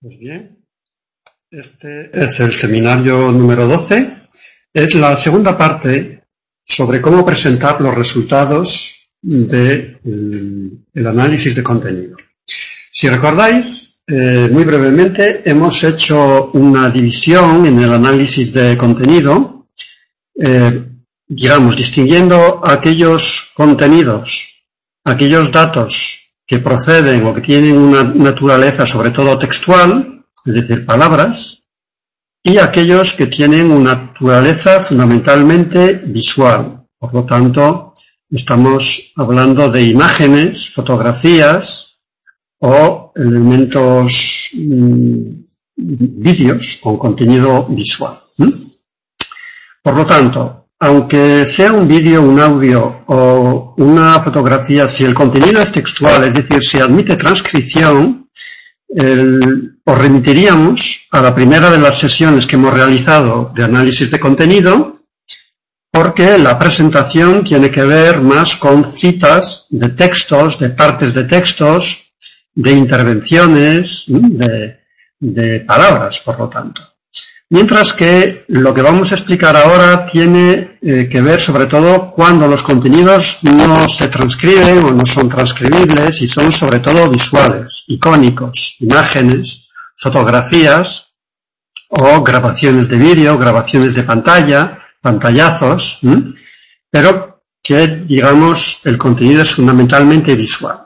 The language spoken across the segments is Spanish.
Pues bien, este es el seminario número 12. Es la segunda parte sobre cómo presentar los resultados del análisis de contenido. Si recordáis, muy brevemente hemos hecho una división en el análisis de contenido, digamos, distinguiendo aquellos contenidos, aquellos datos que proceden o que tienen una naturaleza sobre todo textual, es decir, palabras, y aquellos que tienen una naturaleza fundamentalmente visual. Por lo tanto, estamos hablando de imágenes, fotografías o elementos, vídeos con contenido visual. Por lo tanto, aunque sea un vídeo, un audio o una fotografía, si el contenido es textual, es decir, si admite transcripción, os remitiríamos a la primera de las sesiones que hemos realizado de análisis de contenido, porque la presentación tiene que ver más con citas de textos, de partes de textos, de intervenciones, de palabras, por lo tanto. Mientras que lo que vamos a explicar ahora tiene que ver sobre todo cuando los contenidos no se transcriben o no son transcribibles y son sobre todo visuales, icónicos, imágenes, fotografías o grabaciones de vídeo, grabaciones de pantalla, pantallazos, pero que, digamos, el contenido es fundamentalmente visual.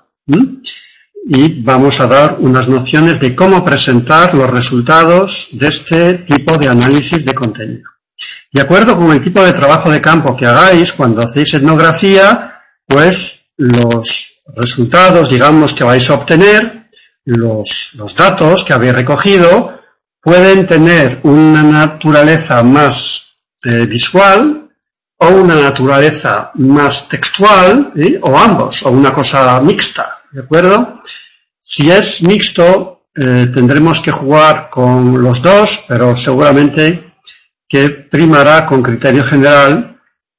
Y vamos a dar unas nociones de cómo presentar los resultados de este tipo de análisis de contenido. De acuerdo con el tipo de trabajo de campo que hagáis cuando hacéis etnografía, pues los resultados, digamos, que vais a obtener, los datos que habéis recogido, pueden tener una naturaleza más visual o una naturaleza más textual, o ambos, o una cosa mixta. ¿De acuerdo? Si es mixto, tendremos que jugar con los dos, pero seguramente que primará con criterio general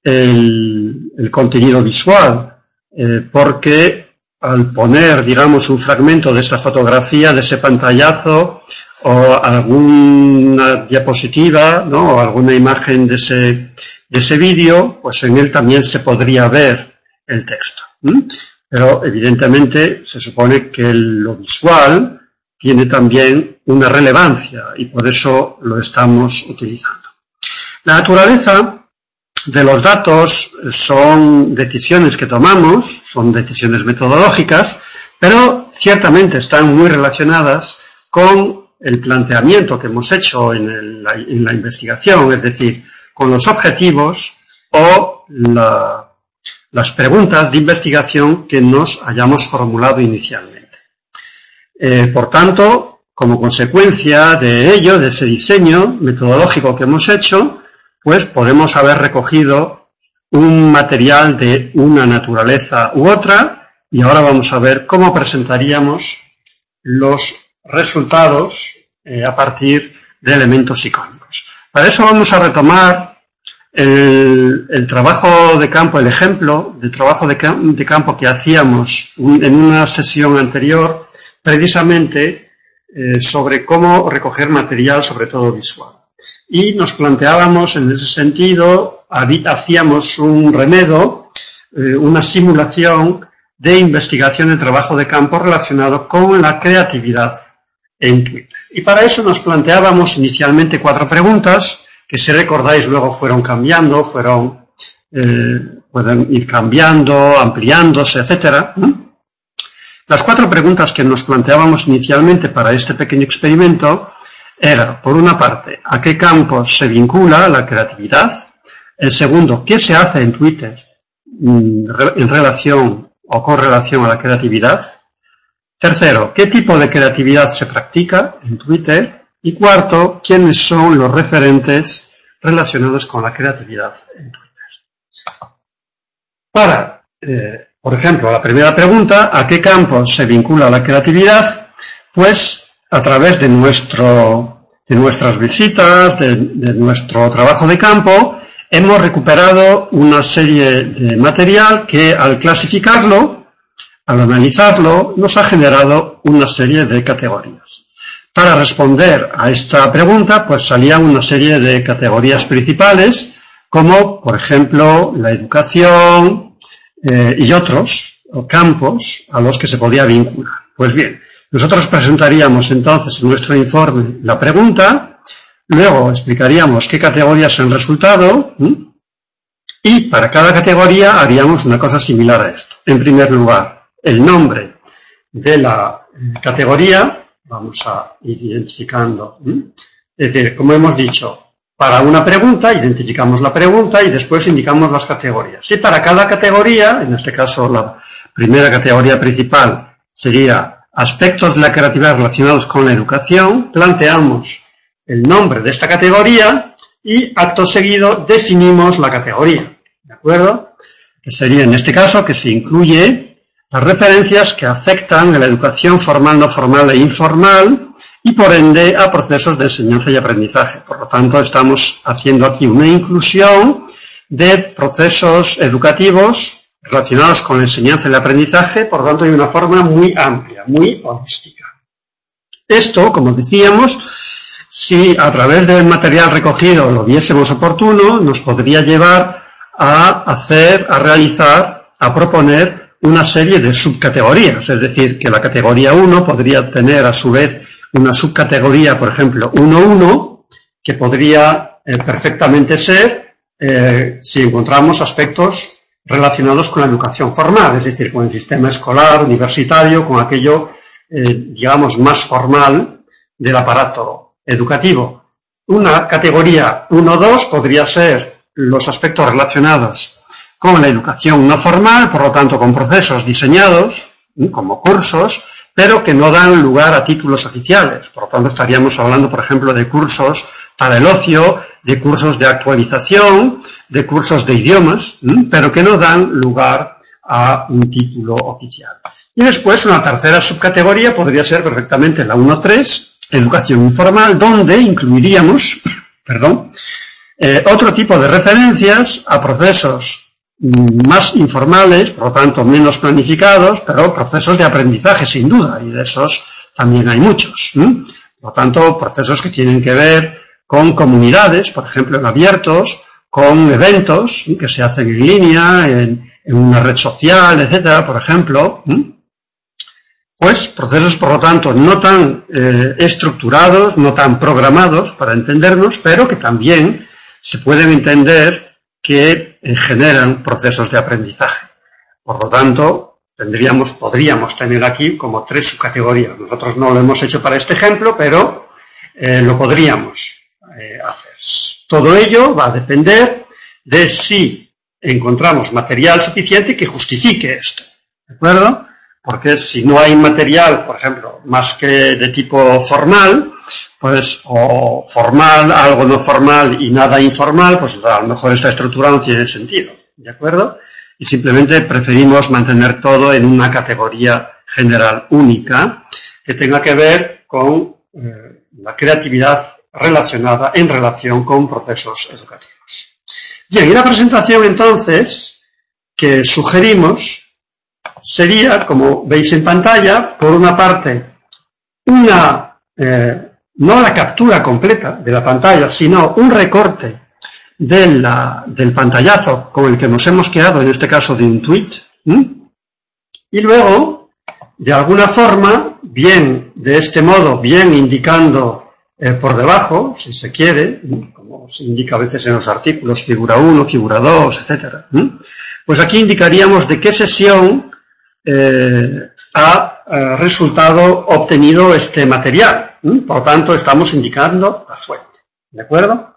el contenido visual, porque al poner, digamos, un fragmento de esa fotografía, de ese pantallazo, o alguna diapositiva, ¿no?, o alguna imagen de ese vídeo, pues en él también se podría ver el texto. Pero evidentemente se supone que lo visual tiene también una relevancia y por eso lo estamos utilizando. La naturaleza de los datos son decisiones que tomamos, son decisiones metodológicas, pero ciertamente están muy relacionadas con el planteamiento que hemos hecho en la investigación, es decir, con los objetivos o las preguntas de investigación que nos hayamos formulado inicialmente. Por tanto, como consecuencia de ello, de ese diseño metodológico que hemos hecho, pues podemos haber recogido un material de una naturaleza u otra, y ahora vamos a ver cómo presentaríamos los resultados a partir de elementos icónicos. Para eso vamos a retomar el trabajo de campo, el ejemplo de trabajo de campo que hacíamos en una sesión anterior, precisamente sobre cómo recoger material, sobre todo visual. Y nos planteábamos en ese sentido, hacíamos un remedo, una simulación de investigación de trabajo de campo relacionado con la creatividad en Twitter. Y para eso nos planteábamos inicialmente 4 preguntas, que si recordáis luego fueron cambiando, pueden ir cambiando, ampliándose, etcétera. Las 4 preguntas que nos planteábamos inicialmente para este pequeño experimento era, por una parte, ¿a qué campos se vincula la creatividad? El segundo, ¿qué se hace en Twitter en relación o con relación a la creatividad? Tercero, ¿qué tipo de creatividad se practica en Twitter? Y cuarto, ¿quiénes son los referentes relacionados con la creatividad en Twitter? Para, por ejemplo, la primera pregunta, ¿a qué campos se vincula la creatividad? Pues a través de nuestras visitas, de nuestro trabajo de campo, hemos recuperado una serie de material que al clasificarlo, al analizarlo, nos ha generado una serie de categorías. Para responder a esta pregunta, pues salían una serie de categorías principales, como, por ejemplo, la educación y otros campos a los que se podía vincular. Pues bien, nosotros presentaríamos entonces en nuestro informe la pregunta, luego explicaríamos qué categorías son el resultado, y para cada categoría haríamos una cosa similar a esto. En primer lugar, el nombre de la categoría, vamos a ir identificando. Es decir, como hemos dicho, para una pregunta identificamos la pregunta y después indicamos las categorías. Y para cada categoría, en este caso la primera categoría principal sería aspectos de la creatividad relacionados con la educación, planteamos el nombre de esta categoría y acto seguido definimos la categoría. ¿De acuerdo? Que sería en este caso que se incluye las referencias que afectan a la educación formal, no formal e informal y por ende a procesos de enseñanza y aprendizaje. Por lo tanto, estamos haciendo aquí una inclusión de procesos educativos relacionados con la enseñanza y el aprendizaje, por lo tanto, de una forma muy amplia, muy holística. Esto, como decíamos, si a través del material recogido lo viésemos oportuno, nos podría llevar a realizar, a proponer una serie de subcategorías, es decir, que la categoría 1 podría tener a su vez una subcategoría, por ejemplo, 1.1, que podría perfectamente ser si encontramos aspectos relacionados con la educación formal, es decir, con el sistema escolar, universitario, con aquello, digamos, más formal del aparato educativo. Una categoría 1.2 podría ser los aspectos relacionados con la educación no formal, por lo tanto con procesos diseñados como cursos, pero que no dan lugar a títulos oficiales. Por lo tanto estaríamos hablando, por ejemplo, de cursos para el ocio, de cursos de actualización, de cursos de idiomas, pero que no dan lugar a un título oficial. Y después una tercera subcategoría podría ser perfectamente la 1.3, educación informal, donde incluiríamos, otro tipo de referencias a procesos más informales, por lo tanto menos planificados, pero procesos de aprendizaje sin duda, y de esos también hay muchos. Por lo tanto, procesos que tienen que ver con comunidades, por ejemplo, en abiertos, con eventos que se hacen en línea, en una red social, etcétera, por ejemplo. Pues procesos, por lo tanto, no tan estructurados, no tan programados, para entendernos, pero que también se pueden entender que generan procesos de aprendizaje. Por lo tanto, podríamos tener aquí como 3 subcategorías. Nosotros no lo hemos hecho para este ejemplo, pero lo podríamos hacer. Todo ello va a depender de si encontramos material suficiente que justifique esto. ¿De acuerdo? Porque si no hay material, por ejemplo, más que de tipo formal, pues o formal, algo no formal y nada informal, pues a lo mejor esta estructura no tiene sentido, ¿de acuerdo? Y simplemente preferimos mantener todo en una categoría general única que tenga que ver con la creatividad relacionada en relación con procesos educativos. Bien, y la presentación entonces que sugerimos sería, como veis en pantalla, por una parte, no la captura completa de la pantalla, sino un recorte del pantallazo con el que nos hemos quedado, en este caso de un tweet, y luego, de alguna forma, bien de este modo, bien indicando por debajo, si se quiere, como se indica a veces en los artículos, figura 1, figura 2, etcétera, pues aquí indicaríamos de qué sesión ha resultado obtenido este material. Por lo tanto, estamos indicando la fuente. ¿De acuerdo?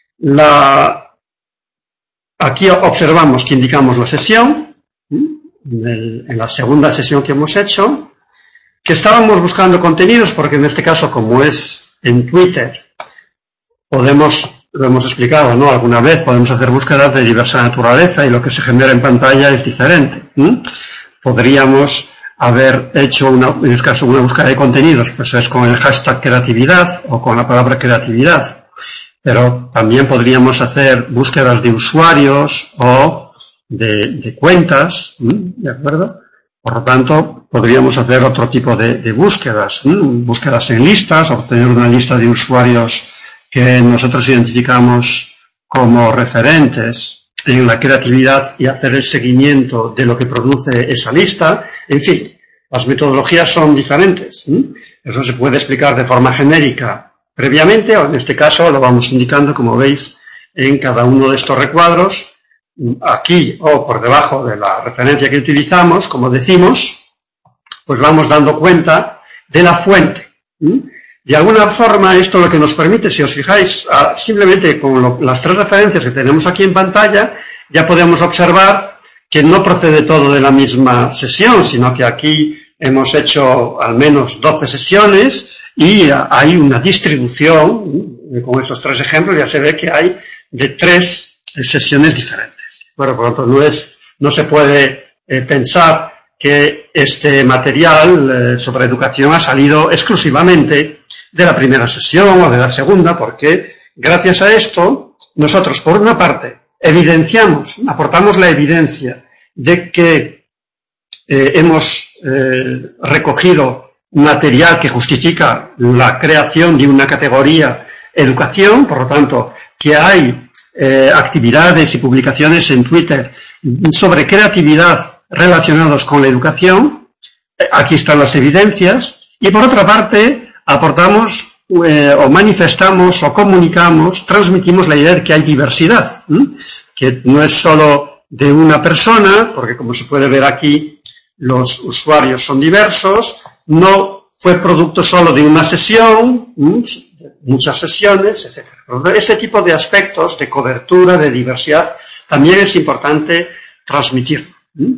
Aquí observamos que indicamos la sesión, en la segunda sesión que hemos hecho, que estábamos buscando contenidos, porque en este caso, como es en Twitter, lo hemos explicado, ¿no? Alguna vez podemos hacer búsquedas de diversa naturaleza y lo que se genera en pantalla es diferente. Podríamos haber hecho, en este caso, una búsqueda de contenidos, pues es con el hashtag creatividad o con la palabra creatividad. Pero también podríamos hacer búsquedas de usuarios o de cuentas, ¿de acuerdo? Por lo tanto, podríamos hacer otro tipo de búsquedas, búsquedas en listas, obtener una lista de usuarios que nosotros identificamos como referentes en la creatividad y hacer el seguimiento de lo que produce esa lista. En fin, las metodologías son diferentes. Eso se puede explicar de forma genérica previamente, o en este caso lo vamos indicando, como veis, en cada uno de estos recuadros, aquí o por debajo de la referencia que utilizamos, como decimos, pues vamos dando cuenta de la fuente. De alguna forma, esto lo que nos permite, si os fijáis, simplemente con las tres referencias que tenemos aquí en pantalla, ya podemos observar que no procede todo de la misma sesión, sino que aquí hemos hecho al menos 12 sesiones y hay una distribución, con esos tres ejemplos ya se ve que hay de 3 sesiones diferentes. Bueno, por lo tanto, no se puede pensar que este material sobre educación ha salido exclusivamente de la primera sesión o de la segunda, porque gracias a esto, nosotros, por una parte, aportamos la evidencia de que hemos recogido material que justifica la creación de una categoría educación, por lo tanto, que hay actividades y publicaciones en Twitter sobre creatividad relacionados con la educación. Aquí están las evidencias. Y por otra parte, aportamos o manifestamos o comunicamos, transmitimos la idea de que hay diversidad, que no es solo de una persona, porque como se puede ver aquí, los usuarios son diversos, no fue producto solo de una sesión, muchas sesiones, etc. Este tipo de aspectos de cobertura, de diversidad, también es importante transmitir.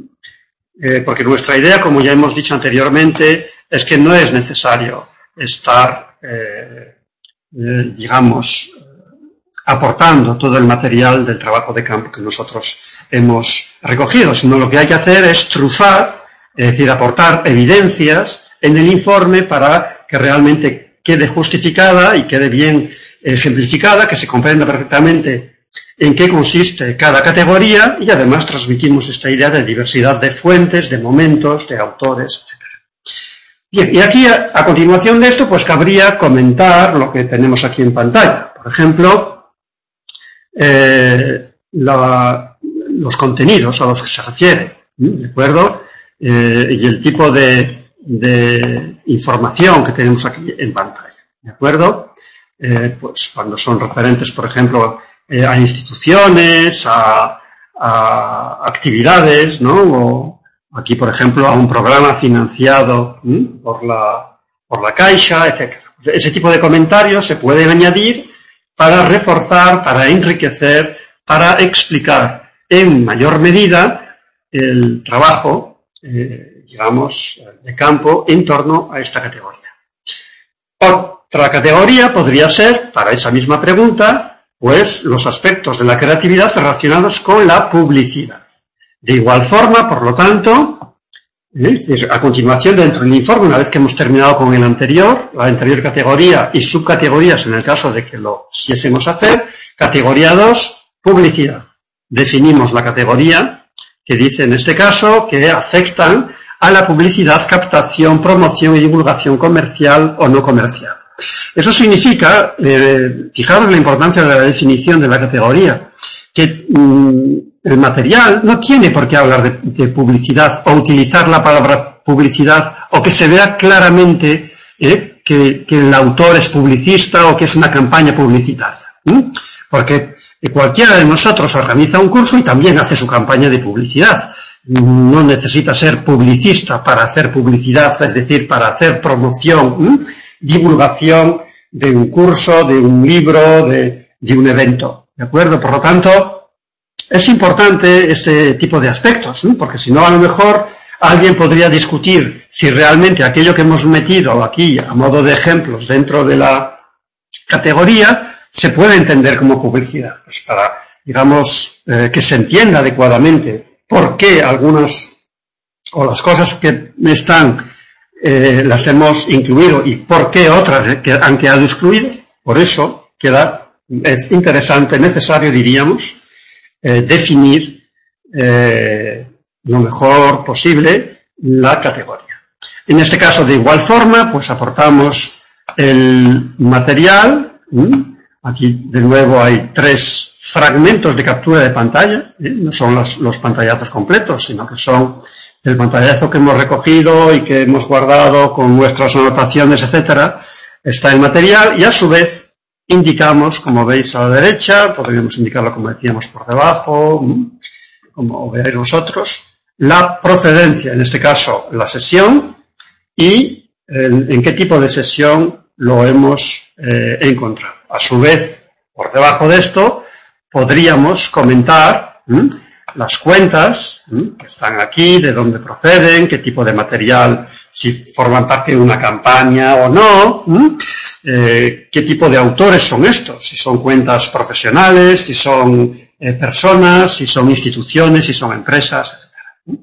Porque nuestra idea, como ya hemos dicho anteriormente, es que no es necesario estar, aportando todo el material del trabajo de campo que nosotros hemos recogido, sino lo que hay que hacer es trufar, es decir, aportar evidencias en el informe para que realmente quede justificada y quede bien ejemplificada, que se comprenda perfectamente en qué consiste cada categoría, y además transmitimos esta idea de diversidad de fuentes, de momentos, de autores, etc. Bien, y aquí a continuación de esto, pues cabría comentar lo que tenemos aquí en pantalla. Por ejemplo, los contenidos a los que se refiere, ¿de acuerdo? Y el tipo de información que tenemos aquí en pantalla, ¿de acuerdo? Pues cuando son referentes, por ejemplo, a instituciones, a actividades, ¿no? O aquí, por ejemplo, a un programa financiado por la Caixa, etc. Ese tipo de comentarios se pueden añadir para reforzar, para enriquecer, para explicar en mayor medida el trabajo, de campo en torno a esta categoría. Otra categoría podría ser, para esa misma pregunta, pues los aspectos de la creatividad relacionados con la publicidad. De igual forma, por lo tanto, a continuación dentro del informe, una vez que hemos terminado con la anterior categoría y subcategorías en el caso de que lo quisiésemos hacer, categoría 2, publicidad. Definimos la categoría que dice en este caso que afectan a la publicidad, captación, promoción y divulgación comercial o no comercial. Eso significa, fijaros la importancia de la definición de la categoría, que el material no tiene por qué hablar de publicidad o utilizar la palabra publicidad o que se vea claramente que el autor es publicista o que es una campaña publicitaria. Porque cualquiera de nosotros organiza un curso y también hace su campaña de publicidad. No necesita ser publicista para hacer publicidad, es decir, para hacer promoción, divulgación de un curso, de un libro, de un evento. ¿De acuerdo? Por lo tanto, es importante este tipo de aspectos, porque si no, a lo mejor alguien podría discutir si realmente aquello que hemos metido aquí a modo de ejemplos dentro de la categoría se puede entender como publicidad. Pues para, que se entienda adecuadamente por qué algunas o las cosas que están las hemos incluido y por qué otras que han quedado excluidas. Por eso es interesante, necesario, diríamos, definir lo mejor posible la categoría. En este caso, de igual forma, pues aportamos el material. Aquí, de nuevo, hay 3 fragmentos de captura de pantalla. No son los pantallazos completos, sino que son el pantallazo que hemos recogido y que hemos guardado con nuestras anotaciones, etcétera. Está el material y, a su vez, indicamos, como veis a la derecha, podríamos indicarlo, como decíamos, por debajo, como veáis vosotros, la procedencia, en este caso la sesión, y en qué tipo de sesión lo hemos encontrado. A su vez, por debajo de esto, podríamos comentar las cuentas que están aquí, de dónde proceden, qué tipo de material, si forman parte de una campaña o no, qué tipo de autores son estos, si son cuentas profesionales, si son personas, si son instituciones, si son empresas, etc.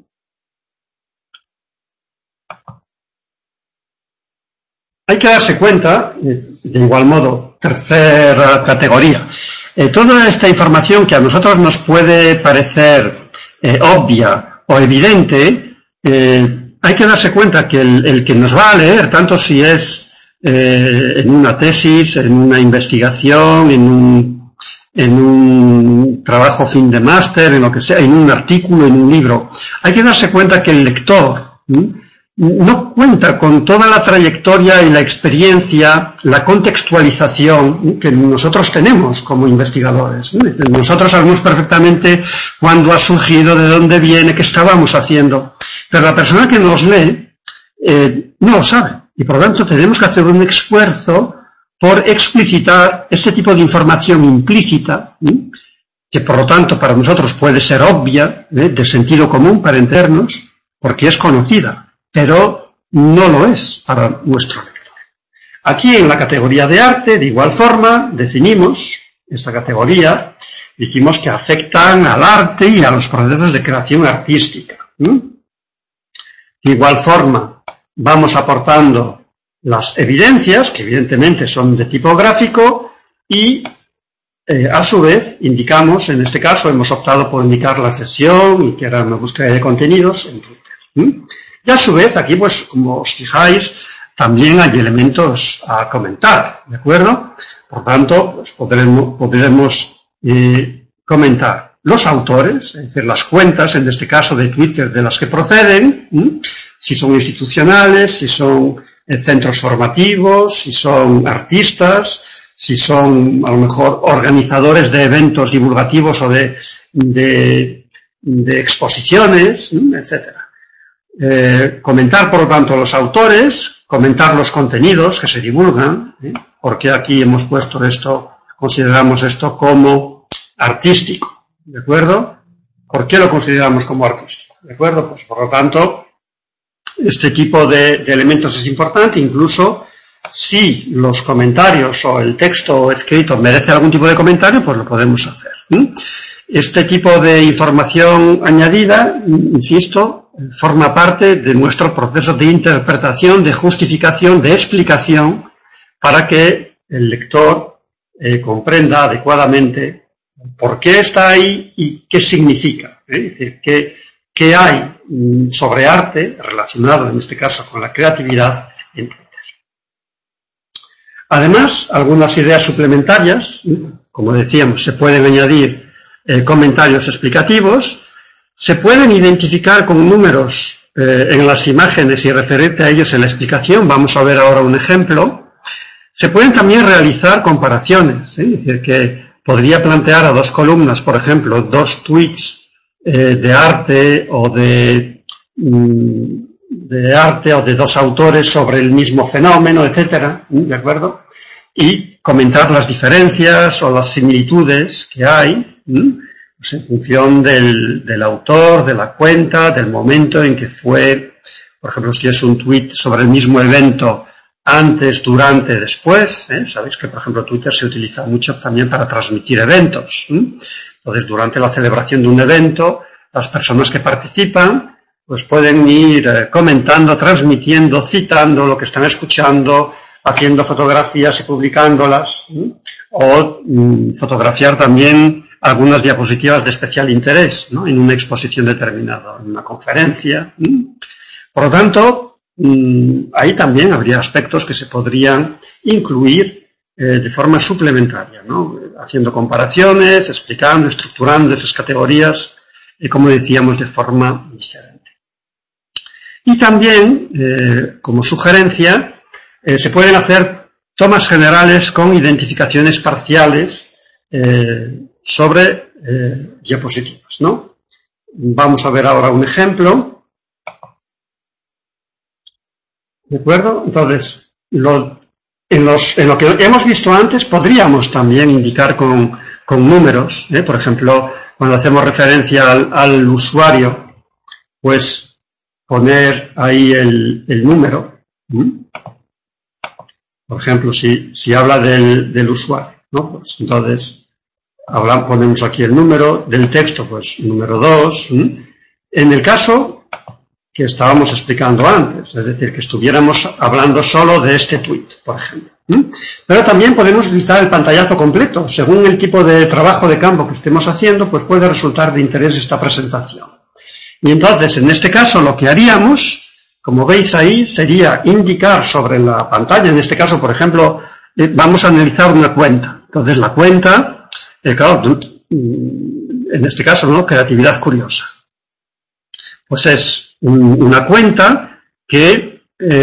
Hay que darse cuenta, de igual modo, tercera categoría, toda esta información que a nosotros nos puede parecer obvia o evidente, hay que darse cuenta que el que nos va a leer, tanto si es en una tesis, en una investigación, en un trabajo fin de máster, en lo que sea, en un artículo, en un libro, hay que darse cuenta que el lector no cuenta con toda la trayectoria y la experiencia, la contextualización que nosotros tenemos como investigadores. Nosotros sabemos perfectamente cuándo ha surgido, de dónde viene, qué estábamos haciendo. Pero la persona que nos lee no lo sabe. Y por lo tanto tenemos que hacer un esfuerzo por explicitar este tipo de información implícita, que por lo tanto para nosotros puede ser obvia, de sentido común para entendernos, porque es conocida. Pero no lo es para nuestro lector. Aquí en la categoría de arte, de igual forma, definimos esta categoría, dijimos que afectan al arte y a los procesos de creación artística. De igual forma, vamos aportando las evidencias, que evidentemente son de tipo gráfico, y a su vez indicamos, en este caso hemos optado por indicar la sesión y que era una búsqueda de contenidos en Twitter. Y a su vez, aquí, pues, como os fijáis, también hay elementos a comentar, ¿de acuerdo? Por tanto, pues podremos comentar los autores, es decir, las cuentas, en este caso de Twitter, de las que proceden, si son institucionales, si son centros formativos, si son artistas, si son, a lo mejor, organizadores de eventos divulgativos o de exposiciones, etcétera. Comentar, por lo tanto, los autores, comentar los contenidos que se divulgan, porque aquí hemos puesto esto, consideramos esto como artístico, ¿de acuerdo? ¿Por qué lo consideramos como artístico? ¿De acuerdo? Pues, por lo tanto, este tipo de elementos es importante, incluso si los comentarios o el texto escrito merece algún tipo de comentario, pues lo podemos hacer. Este tipo de información añadida, insisto, forma parte de nuestro proceso de interpretación, de justificación, de explicación, para que el lector comprenda adecuadamente por qué está ahí y qué significa. Es decir, qué hay sobre arte relacionado, en este caso, con la creatividad en Twitter. Además, algunas ideas suplementarias, como decíamos, se pueden añadir comentarios explicativos. Se pueden identificar con números en las imágenes y referirte a ellos en la explicación. Vamos a ver ahora un ejemplo. Se pueden también realizar comparaciones, es decir, que podría plantear a 2 columnas, por ejemplo, 2 tweets de arte o de arte o de 2 autores sobre el mismo fenómeno, etcétera, ¿de acuerdo? Y comentar las diferencias o las similitudes que hay, pues en función del autor, de la cuenta, del momento en que fue, por ejemplo, si es un tweet sobre el mismo evento, antes, durante, después. Sabéis que, por ejemplo, Twitter se utiliza mucho también para transmitir eventos. Entonces, durante la celebración de un evento, las personas que participan pues pueden ir comentando, transmitiendo, citando lo que están escuchando, haciendo fotografías y publicándolas, o fotografiar también algunas diapositivas de especial interés, ¿no? En una exposición determinada, en una conferencia. Por lo tanto, ahí también habría aspectos que se podrían incluir de forma suplementaria, ¿no? Haciendo comparaciones, explicando, estructurando esas categorías, como decíamos, de forma diferente. Y también, como sugerencia, se pueden hacer tomas generales con identificaciones parciales sobre diapositivas, ¿no? Vamos a ver ahora un ejemplo. ¿De acuerdo? Entonces, en lo que hemos visto antes podríamos también indicar con números, por ejemplo, cuando hacemos referencia al usuario, pues poner ahí el número. Por ejemplo, si habla del usuario, ¿no? Pues entonces ponemos aquí el número del texto, pues número 2. En el caso que estábamos explicando antes, es decir, que estuviéramos hablando solo de este tweet, por ejemplo. Pero también podemos utilizar el pantallazo completo. Según el tipo de trabajo de campo que estemos haciendo, pues puede resultar de interés esta presentación. Y entonces, en este caso, lo que haríamos, como veis ahí, sería indicar sobre la pantalla, en este caso, por ejemplo, vamos a analizar una cuenta. Entonces, la cuenta, claro, en este caso, ¿no? Creatividad curiosa. Pues es una cuenta que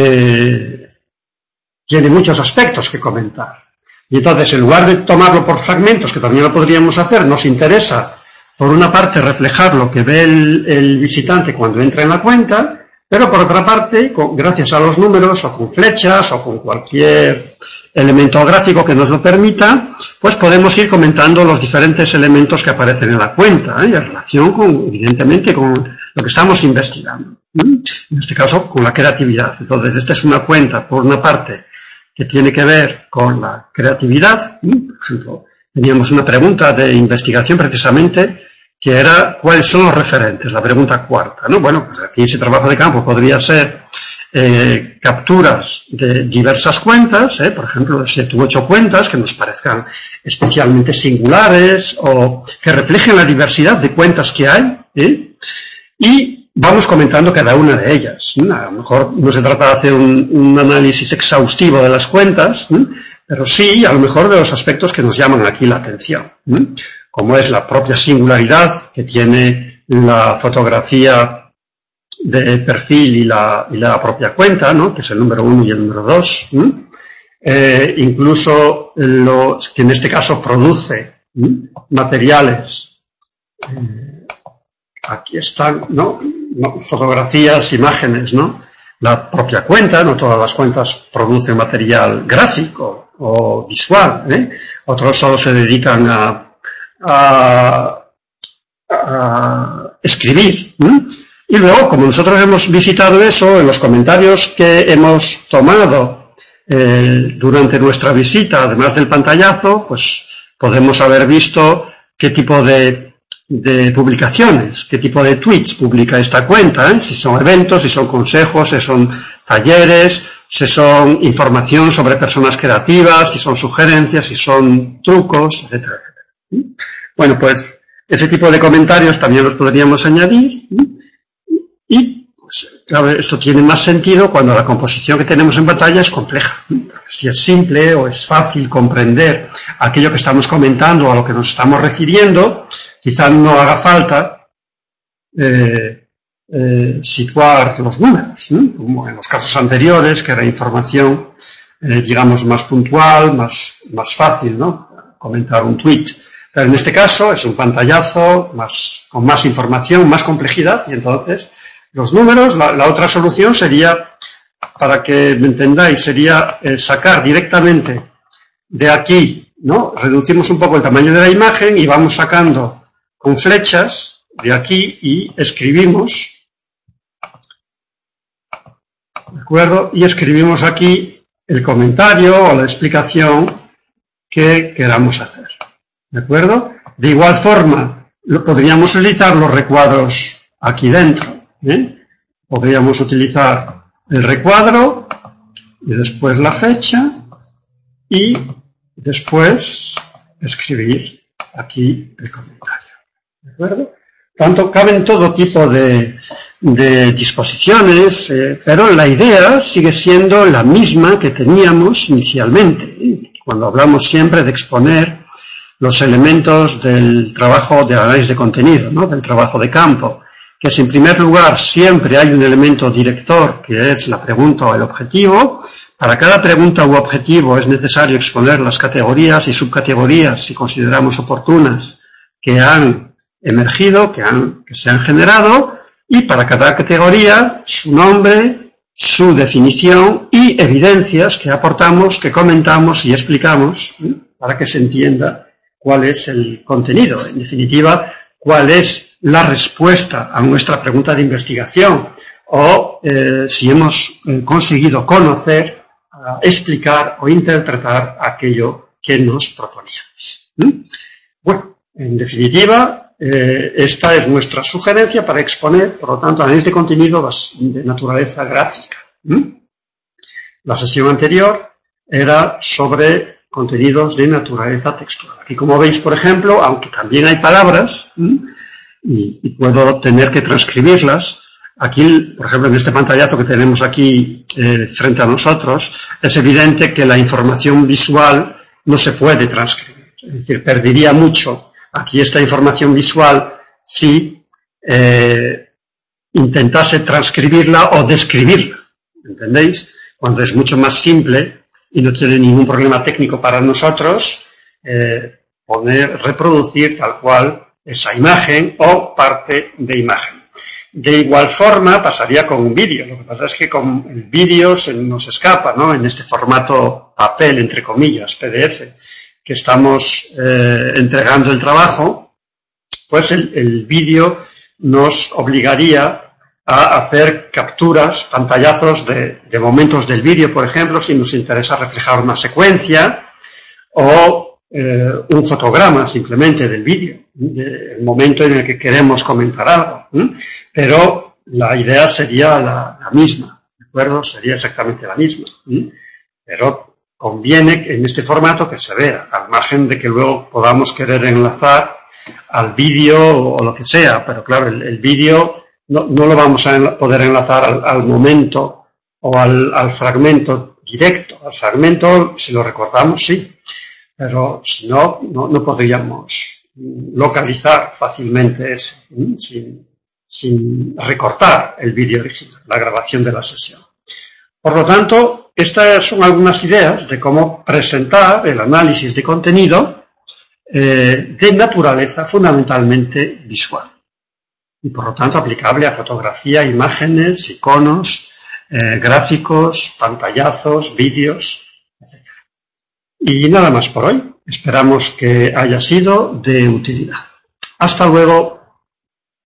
tiene muchos aspectos que comentar. Y entonces, en lugar de tomarlo por fragmentos, que también lo podríamos hacer, nos interesa, por una parte, reflejar lo que ve el visitante cuando entra en la cuenta, pero por otra parte, gracias a los números, o con flechas, o con cualquier elemento gráfico que nos lo permita, pues podemos ir comentando los diferentes elementos que aparecen en la cuenta, en relación evidentemente, con lo que estamos investigando. En este caso, con la creatividad. Entonces, esta es una cuenta, por una parte, que tiene que ver con la creatividad. Por ejemplo, teníamos una pregunta de investigación precisamente, que era ¿cuáles son los referentes? La pregunta cuarta, ¿no? Bueno, pues aquí ese trabajo de campo podría ser capturas de diversas cuentas, por ejemplo, de 7 u 8 cuentas que nos parezcan especialmente singulares o que reflejen la diversidad de cuentas que hay, y vamos comentando cada una de ellas. A lo mejor no se trata de hacer un análisis exhaustivo de las cuentas, pero sí, a lo mejor, de los aspectos que nos llaman aquí la atención, como es la propia singularidad que tiene la fotografía de perfil y la propia cuenta, ¿no? Que es el número 1 y el número 2. Incluso que en este caso produce materiales. Aquí están, ¿no? Fotografías, imágenes, ¿no? La propia cuenta, no todas las cuentas producen material gráfico o visual, Otros solo se dedican a escribir. Y luego, como nosotros hemos visitado eso, en los comentarios que hemos tomado durante nuestra visita, además del pantallazo, pues podemos haber visto qué tipo de publicaciones, qué tipo de tweets publica esta cuenta, si son eventos, si son consejos, si son talleres, si son información sobre personas creativas, si son sugerencias, si son trucos, etc. Bueno, pues ese tipo de comentarios también los podríamos añadir. Y, pues, claro, esto tiene más sentido cuando la composición que tenemos en pantalla es compleja. Si es simple o es fácil comprender aquello que estamos comentando o a lo que nos estamos refiriendo, quizá no haga falta situar los números, como en los casos anteriores, que era información, digamos, más puntual, más fácil, ¿no? Comentar un tweet. Pero en este caso es un pantallazo con más información, más complejidad, y entonces los números, la otra solución sería, para que me entendáis, sería sacar directamente de aquí, ¿no? Reducimos un poco el tamaño de la imagen y vamos sacando con flechas de aquí y escribimos, ¿de acuerdo? Y escribimos aquí el comentario o la explicación que queramos hacer, ¿de acuerdo? De igual forma, podríamos utilizar los recuadros aquí dentro. Podríamos utilizar el recuadro y después la fecha y después escribir aquí el comentario, ¿de acuerdo? Caben todo tipo de disposiciones, pero la idea sigue siendo la misma que teníamos inicialmente, cuando hablamos siempre de exponer los elementos del trabajo de análisis de contenido, ¿no? Del trabajo de campo, que es, en primer lugar, siempre hay un elemento director, que es la pregunta o el objetivo. Para cada pregunta u objetivo es necesario exponer las categorías y subcategorías, si consideramos oportunas, que han emergido, que se han generado, y para cada categoría su nombre, su definición y evidencias que aportamos, que comentamos y explicamos, para que se entienda cuál es el contenido. En definitiva, cuál es la respuesta a nuestra pregunta de investigación, o si hemos conseguido conocer, explicar o interpretar aquello que nos proponíamos. Bueno, en definitiva, esta es nuestra sugerencia para exponer, por lo tanto, análisis de contenido de naturaleza gráfica. La sesión anterior era sobre contenidos de naturaleza textual. Aquí, como veis, por ejemplo, aunque también hay palabras, y puedo tener que transcribirlas, aquí, por ejemplo, en este pantallazo que tenemos aquí frente a nosotros, es evidente que la información visual no se puede transcribir. Es decir, perdería mucho aquí esta información visual si intentase transcribirla o describirla. ¿Entendéis? Cuando es mucho más simple y no tiene ningún problema técnico para nosotros, reproducir tal cual esa imagen o parte de imagen. De igual forma pasaría con un vídeo. Lo que pasa es que con el vídeo se nos escapa, ¿no? En este formato papel, entre comillas, PDF, que estamos entregando el trabajo, pues el vídeo nos obligaría a hacer capturas, pantallazos de momentos del vídeo, por ejemplo, si nos interesa reflejar una secuencia, o un fotograma simplemente del vídeo, del momento en el que queremos comentar algo. Pero la idea sería la misma, ¿de acuerdo? Sería exactamente la misma. Pero conviene en este formato que se vea, al margen de que luego podamos querer enlazar al vídeo o lo que sea, pero claro, el vídeo no lo vamos a poder enlazar al momento o al fragmento directo. Al fragmento, si lo recordamos, sí, pero si no podríamos localizar fácilmente ese, sin recortar el vídeo original, la grabación de la sesión. Por lo tanto, estas son algunas ideas de cómo presentar el análisis de contenido de naturaleza fundamentalmente visual y por lo tanto aplicable a fotografía, imágenes, iconos, gráficos, pantallazos, vídeos, etc. Y nada más por hoy. Esperamos que haya sido de utilidad. Hasta luego.